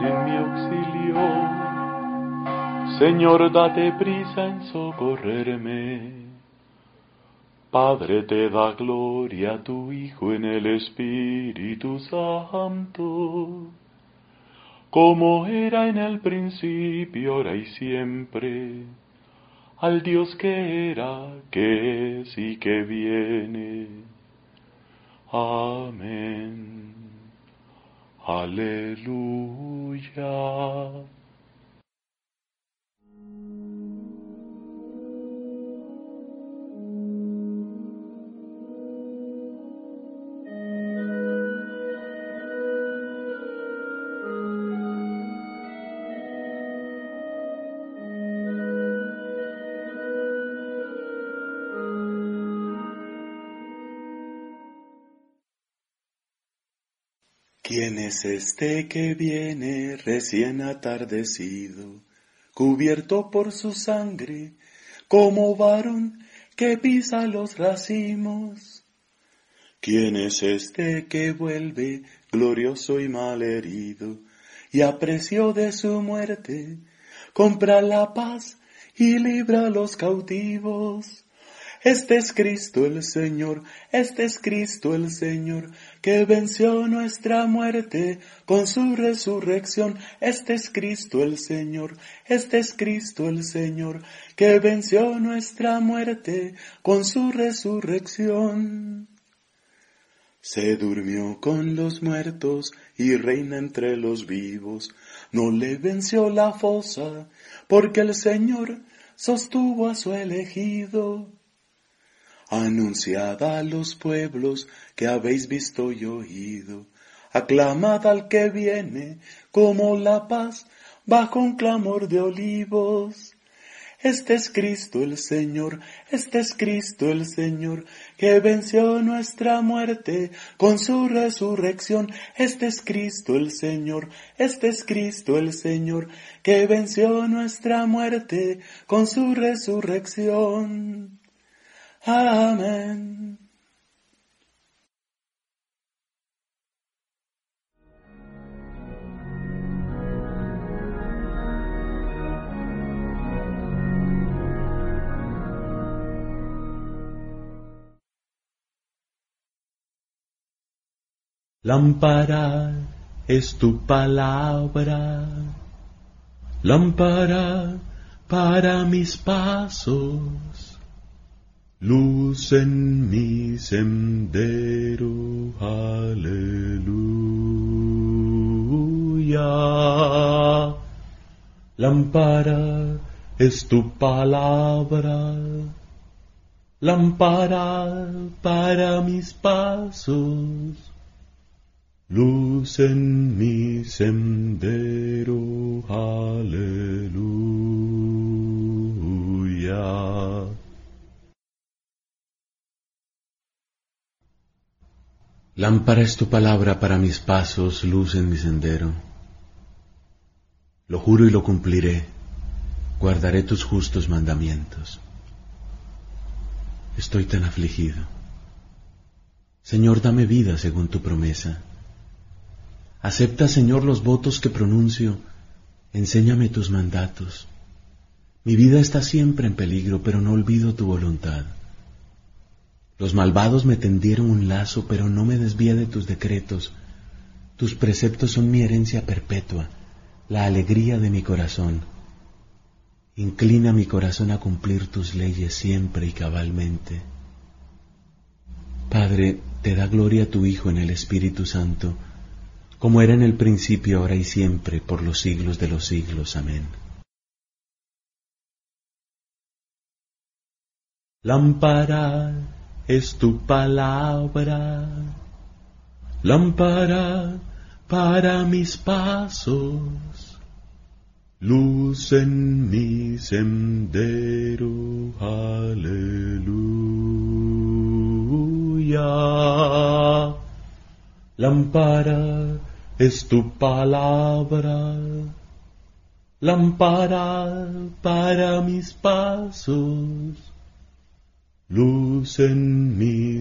en mi auxilio. Señor, date prisa en socorrerme. Padre, te da gloria a tu Hijo en el Espíritu Santo, como era en el principio, ahora y siempre, al Dios que era, que es y que viene. Amén. Aleluya. ¿Quién es este que viene recién atardecido, cubierto por su sangre, como varón que pisa los racimos? ¿Quién es este que vuelve glorioso y malherido, y a precio de su muerte compra la paz y libra a los cautivos? Este es Cristo el Señor, este es Cristo el Señor, que venció nuestra muerte con su resurrección. Este es Cristo el Señor, este es Cristo el Señor, que venció nuestra muerte con su resurrección. Se durmió con los muertos y reina entre los vivos. No le venció la fosa, porque el Señor sostuvo a su elegido. Anunciad a los pueblos que habéis visto y oído. Aclamad al que viene como la paz bajo un clamor de olivos. Este es Cristo el Señor, este es Cristo el Señor, que venció nuestra muerte con su resurrección. Este es Cristo el Señor, este es Cristo el Señor, que venció nuestra muerte con su resurrección. Amén. Lámpara es tu palabra, lámpara para mis pasos, luz en mi sendero. Aleluya. Lámpara es tu palabra, lámpara para mis pasos, luz en mi sendero. Aleluya. Lámpara es tu palabra para mis pasos, luz en mi sendero. Lo juro y lo cumpliré, guardaré tus justos mandamientos. Estoy tan afligido. Señor, dame vida según tu promesa. Acepta, Señor, los votos que pronuncio. Enséñame tus mandatos. Mi vida está siempre en peligro, pero no olvido tu voluntad. Los malvados me tendieron un lazo, pero no me desvié de tus decretos. Tus preceptos son mi herencia perpetua, la alegría de mi corazón. Inclina mi corazón a cumplir tus leyes siempre y cabalmente. Padre, te da gloria a tu Hijo en el Espíritu Santo, como era en el principio, ahora y siempre, por los siglos de los siglos. Amén. Lámpara es tu palabra, lámpara para mis pasos, luz en mi sendero. Aleluya. Lámpara es tu palabra, lámpara para mis pasos, luz en mi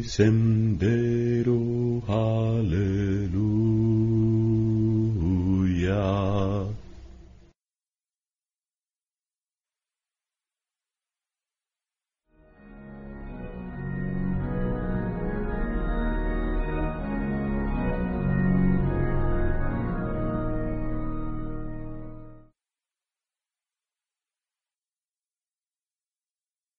sendero. Aleluya.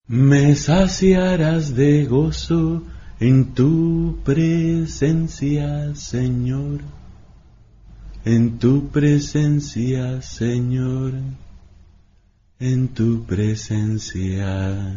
Me saciarás de gozo en tu presencia, Señor. En tu presencia, Señor. En tu presencia.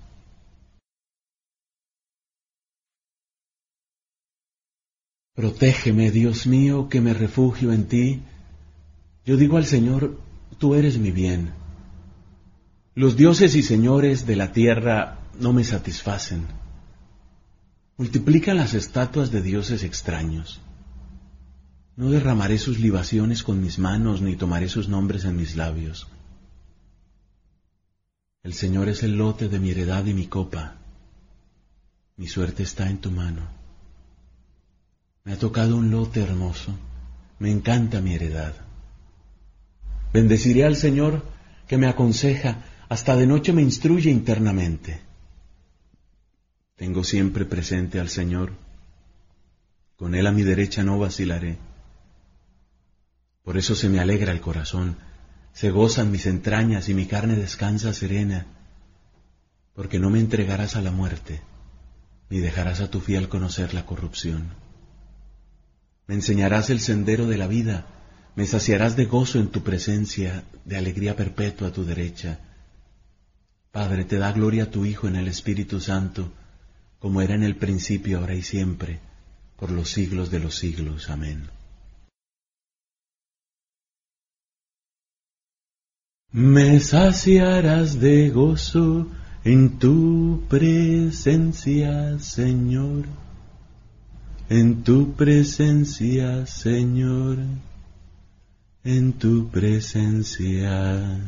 Protégeme, Dios mío, que me refugio en ti. Yo digo al Señor, tú eres mi bien. Los dioses y señores de la tierra no me satisfacen. Multiplican las estatuas de dioses extraños. No derramaré sus libaciones con mis manos, ni tomaré sus nombres en mis labios. El Señor es el lote de mi heredad y mi copa. Mi suerte está en tu mano. Me ha tocado un lote hermoso. Me encanta mi heredad. Bendeciré al Señor que me aconseja, hasta de noche me instruye internamente. Tengo siempre presente al Señor. Con Él a mi derecha no vacilaré. Por eso se me alegra el corazón, se gozan mis entrañas y mi carne descansa serena, porque no me entregarás a la muerte, ni dejarás a tu fiel conocer la corrupción. Me enseñarás el sendero de la vida, me saciarás de gozo en tu presencia, de alegría perpetua a tu derecha. Padre, te da gloria a tu Hijo en el Espíritu Santo, como era en el principio, ahora y siempre, por los siglos de los siglos. Amén. Me saciarás de gozo en tu presencia, Señor. En tu presencia, Señor. En tu presencia.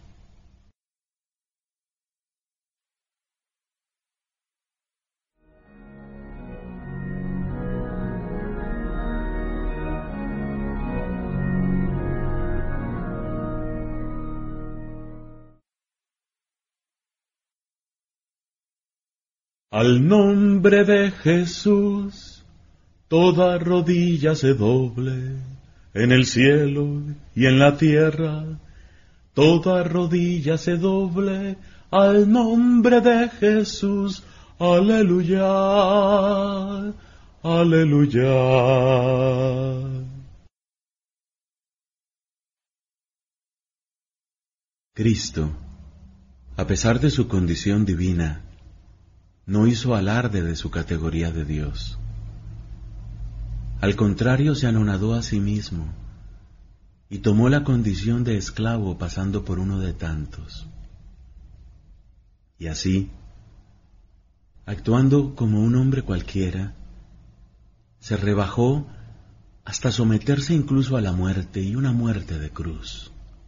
Al nombre de Jesús, toda rodilla se doble, en el cielo y en la tierra, toda rodilla se doble, al nombre de Jesús, aleluya, aleluya. Cristo, a pesar de su condición divina, no hizo alarde de su categoría de Dios. Al contrario, se anonadó a sí mismo y tomó la condición de esclavo, pasando por uno de tantos. Y así, actuando como un hombre cualquiera, se rebajó hasta someterse incluso a la muerte, y una muerte de cruz.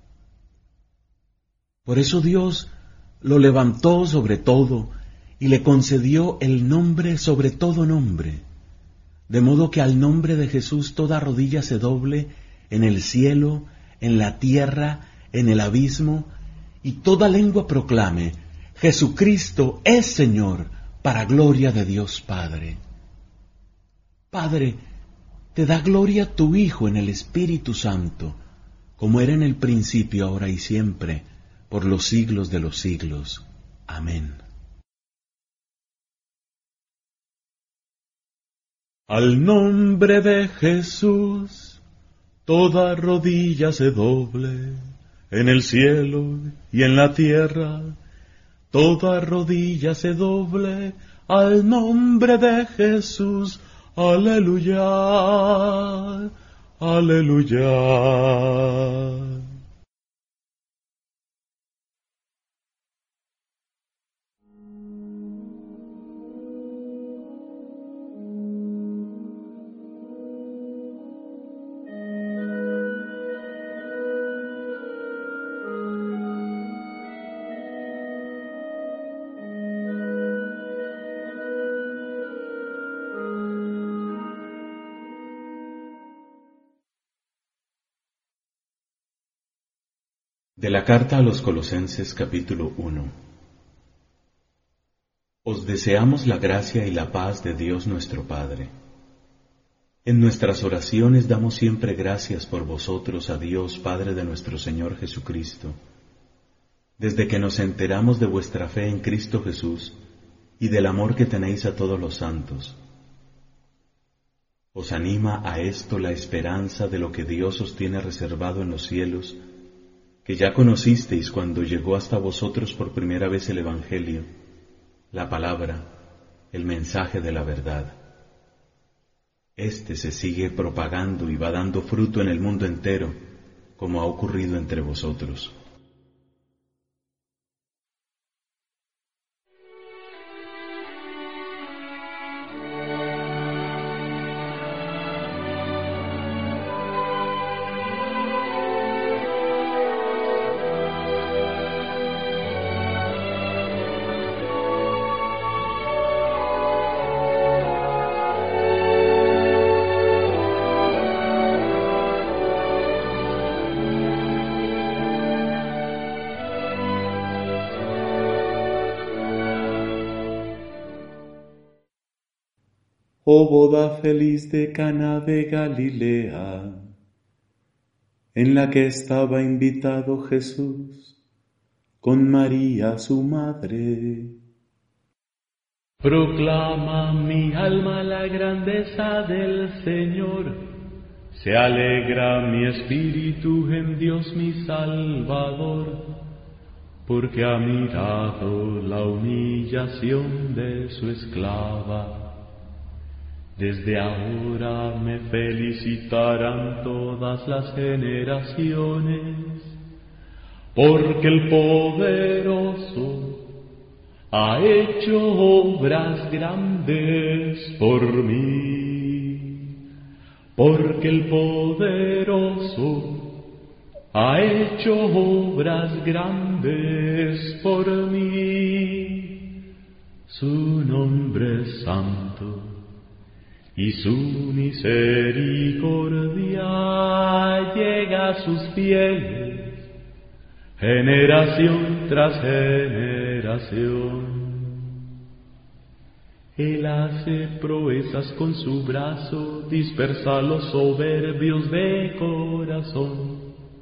Por eso Dios lo levantó sobre todo y le concedió el nombre sobre todo nombre, de modo que al nombre de Jesús toda rodilla se doble en el cielo, en la tierra, en el abismo, y toda lengua proclame: Jesucristo es Señor, para gloria de Dios Padre. Padre, te da gloria tu Hijo en el Espíritu Santo, como era en el principio, ahora y siempre, por los siglos de los siglos. Amén. Al nombre de Jesús, toda rodilla se doble, en el cielo y en la tierra, toda rodilla se doble, al nombre de Jesús, aleluya, aleluya. De la carta a los Colosenses, capítulo 1. Os deseamos la gracia y la paz de Dios nuestro Padre. En nuestras oraciones damos siempre gracias por vosotros a Dios, Padre de nuestro Señor Jesucristo, desde que nos enteramos de vuestra fe en Cristo Jesús y del amor que tenéis a todos los santos. Os anima a esto la esperanza de lo que Dios os tiene reservado en los cielos, que ya conocisteis cuando llegó hasta vosotros por primera vez el Evangelio, la palabra, el mensaje de la verdad. Este se sigue propagando y va dando fruto en el mundo entero, como ha ocurrido entre vosotros. Oh boda feliz de Caná de Galilea, en la que estaba invitado Jesús con María su madre. Proclama mi alma la grandeza del Señor, se alegra mi espíritu en Dios mi Salvador, porque ha mirado la humillación de su esclava. Desde ahora me felicitarán todas las generaciones, porque el poderoso ha hecho obras grandes por mí, porque el poderoso ha hecho obras grandes por mí. Su nombre es santo y su misericordia llega a sus fieles, generación tras generación. Él hace proezas con su brazo, dispersa a los soberbios de corazón.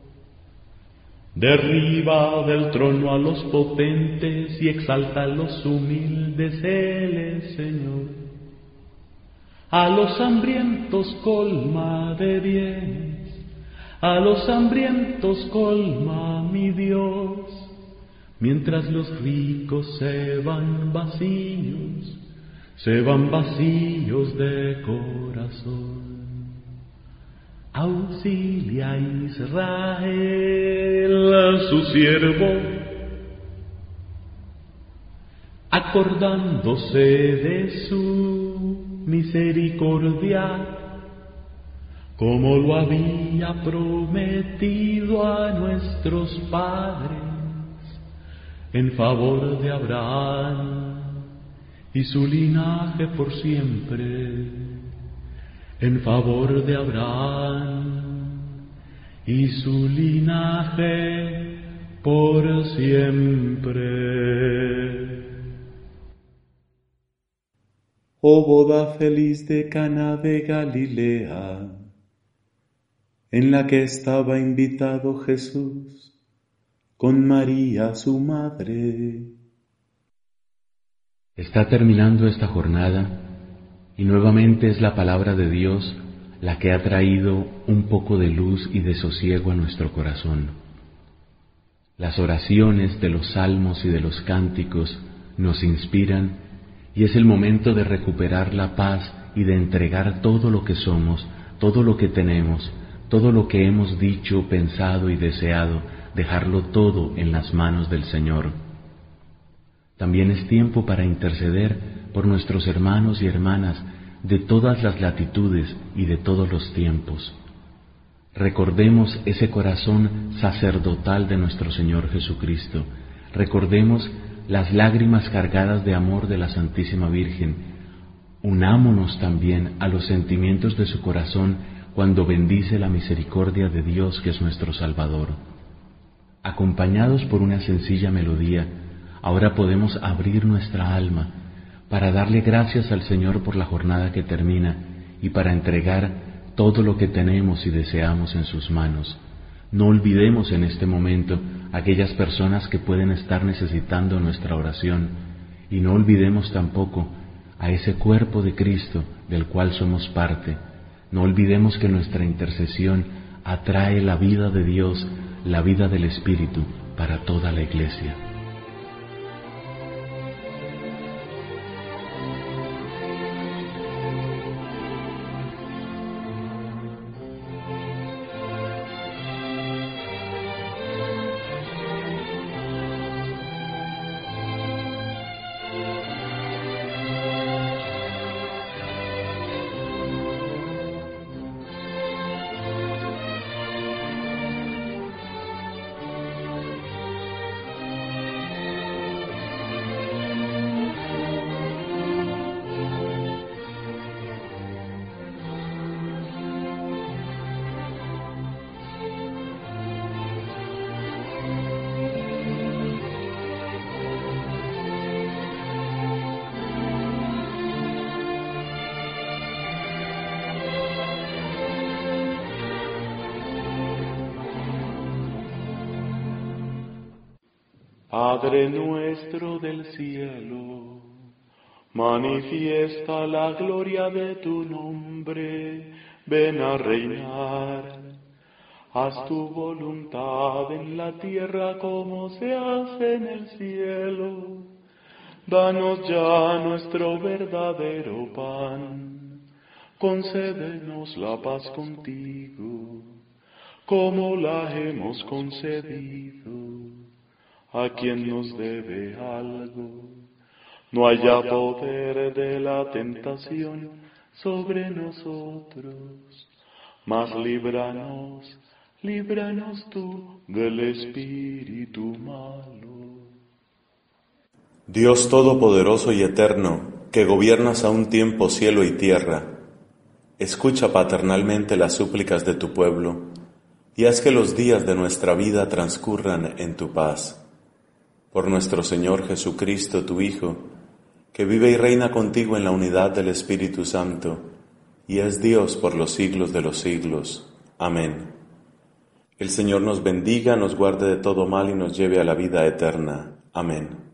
Derriba del trono a los potentes y exalta a los humildes, Él es Señor. A los hambrientos colma de bienes, a los hambrientos colma mi Dios, mientras los ricos se van vacíos de corazón. Auxilia a Israel, su siervo, acordándose de su misericordia, como lo había prometido a nuestros padres, en favor de Abraham y su linaje por siempre, en favor de Abraham y su linaje por siempre. Oh boda feliz de Caná de Galilea, en la que estaba invitado Jesús con María su madre. Está terminando esta jornada y nuevamente es la palabra de Dios la que ha traído un poco de luz y de sosiego a nuestro corazón. Las oraciones de los salmos y de los cánticos nos inspiran y es el momento de recuperar la paz y de entregar todo lo que somos, todo lo que tenemos, todo lo que hemos dicho, pensado y deseado, dejarlo todo en las manos del Señor. También es tiempo para interceder por nuestros hermanos y hermanas de todas las latitudes y de todos los tiempos. Recordemos ese corazón sacerdotal de nuestro Señor Jesucristo. Recordemos las lágrimas cargadas de amor de la Santísima Virgen. Unámonos también a los sentimientos de su corazón cuando bendice la misericordia de Dios que es nuestro Salvador. Acompañados por una sencilla melodía, ahora podemos abrir nuestra alma para darle gracias al Señor por la jornada que termina y para entregar todo lo que tenemos y deseamos en sus manos. No olvidemos en este momento aquellas personas que pueden estar necesitando nuestra oración, y no olvidemos tampoco a ese cuerpo de Cristo del cual somos parte. No olvidemos que nuestra intercesión atrae la vida de Dios, la vida del Espíritu para toda la Iglesia. Padre nuestro del cielo, manifiesta la gloria de tu nombre, ven a reinar. Haz tu voluntad en la tierra como se hace en el cielo. Danos ya nuestro verdadero pan, concédenos la paz contigo, como la hemos concedido a quien nos debe algo. No haya poder de la tentación sobre nosotros, mas líbranos tú del espíritu malo. Dios Todopoderoso y Eterno, que gobiernas a un tiempo cielo y tierra, escucha paternalmente las súplicas de tu pueblo y haz que los días de nuestra vida transcurran en tu paz. Por nuestro Señor Jesucristo, tu Hijo, que vive y reina contigo en la unidad del Espíritu Santo, y es Dios por los siglos de los siglos. Amén. El Señor nos bendiga, nos guarde de todo mal y nos lleve a la vida eterna. Amén.